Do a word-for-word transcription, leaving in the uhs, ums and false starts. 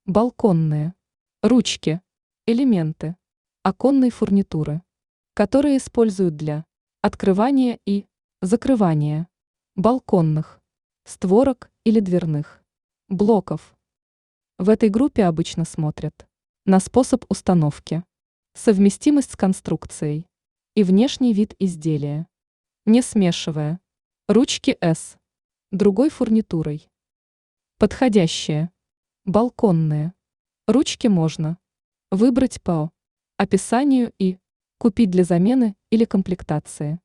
Балконные. Ручки. Элементы оконной фурнитуры, которые используют для открывания и закрывания балконных створок или дверных блоков. В этой группе обычно смотрят на способ установки, совместимость с конструкцией и внешний вид изделия, не смешивая ручки с другой фурнитурой. Подходящие балконные ручки можно выбрать по описанию и купить для замены или комплектации.